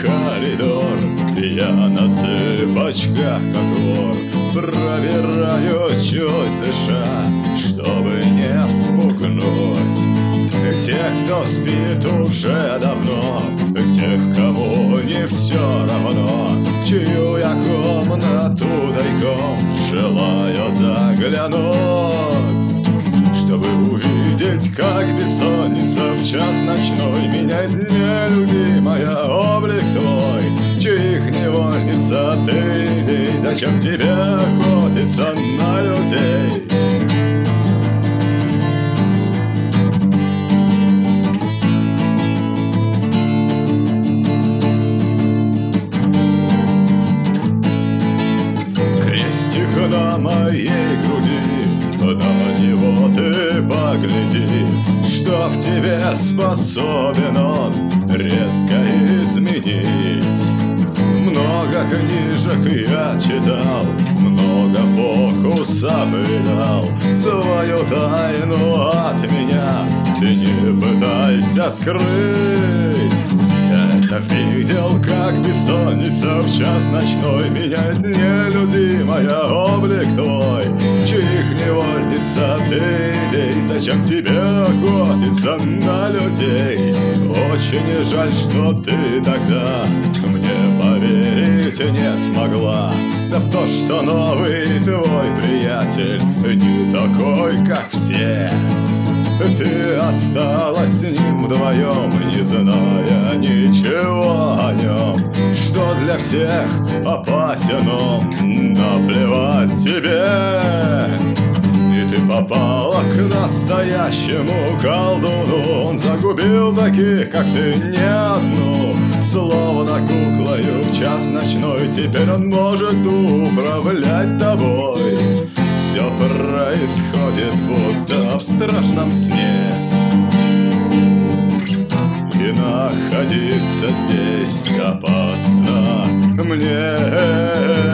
коридор. Я на цыпочках, как вор, пробираюсь, чуть дыша, чтобы не вспугнуть тех, кто спит уже давно, тех, кому не все равно, в чью я комнату тайком желаю заглянуть, чтобы увидеть, как бессонница в час ночной меняет нелюдимая облик твой, чьих невольница ты, и зачем тебе охотиться на людей? На моей груди, на него ты погляди, что в тебе способен он резко изменить. Много книжек я читал, много фокусов видал, свою тайну от меня ты не пытайся скрыть. Я видел, как бессонница в час ночной меняет нелюдимая облик твой, чьих невольница ты, и зачем тебе охотиться на людей? Очень жаль, что ты тогда мне поверить не смогла, да в то, что новый твой приятель не такой, как все. Ты осталась с ним вдвоем, не зная ничего о нем, что для всех опасен он, наплевать тебе. И ты попала к настоящему колдуну, он загубил таких, как ты, не одну. Словно куклою в час ночной теперь он может управлять тобой. Все происходит будто в страшном сне, и находиться здесь опасно мне.